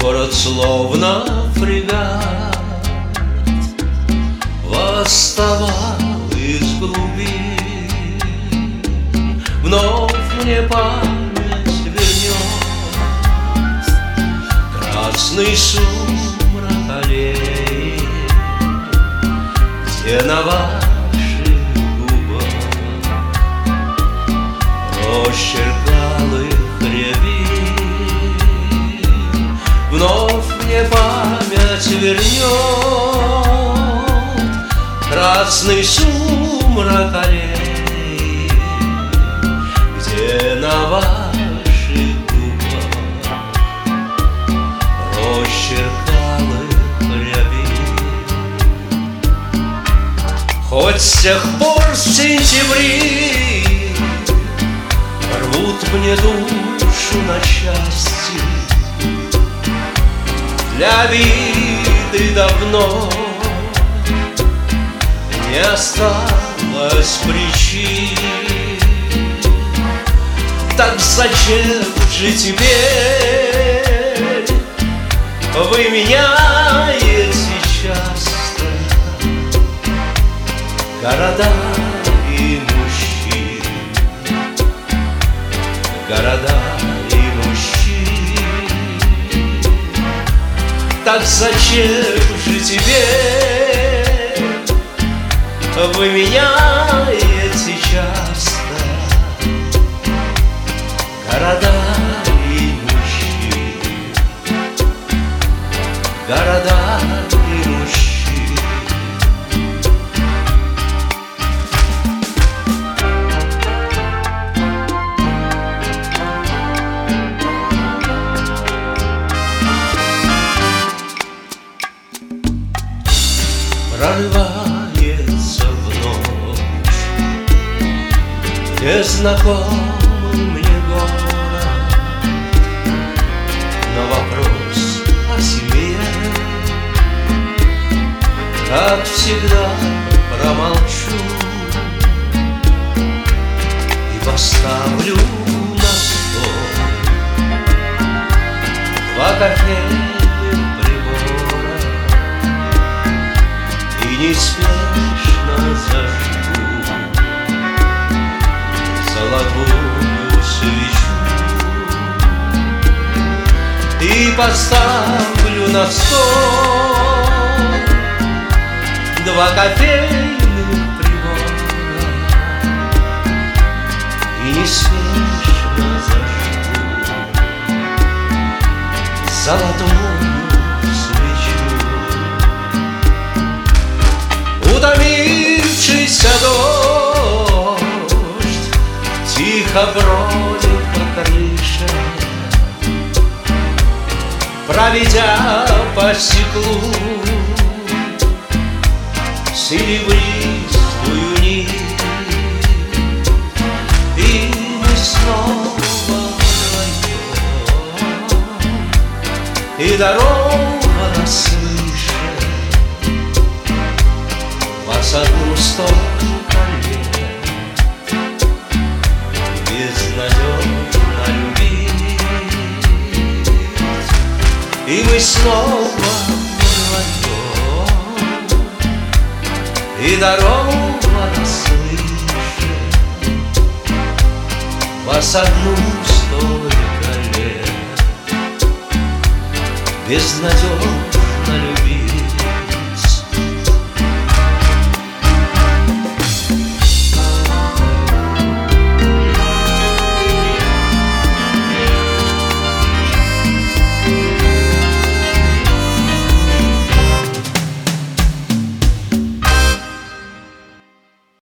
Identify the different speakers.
Speaker 1: Город словно фрегат восставал из глубин. Вновь мне память вернет красный сумрак аллеи, где на ваших губах росчерк алых рябин. Вновь мне память вернет красный сумрак аллеи, где на ваших губах росчерк алых рябин. Хоть с тех пор сентябри рвут мне душу на части, для обиды давно не осталось причин. Так зачем же теперь вы меняете часто города и мужчин, города и мужчин? Так зачем же теперь вы меняете часто города и мужчин, города и мужчин? Прорывается в ночь незнакомый мне город, но вопрос о семье, как всегда, промолчу и поставлю на стол два кофейных прибора и неспешно зажгу золотую свечу и поставлю на стол два кофейных прибора и неспешно зажгу золотую свечу. Утомившийся дождь тихо бродит по крыше, проведя по стеклу серебристую нить. И мы снова вдвоем, и дорога нас слышит вас одну сторону колен, безнадежно любить. И мы снова вдвоем, и дорога нас слышит вас одну сторону колен, безнадежно